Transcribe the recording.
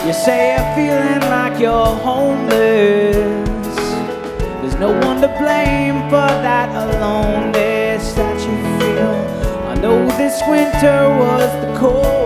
You say you're feeling like you're homeless. There's no one to blame for that aloneness that you feel. I know this winter was the cold.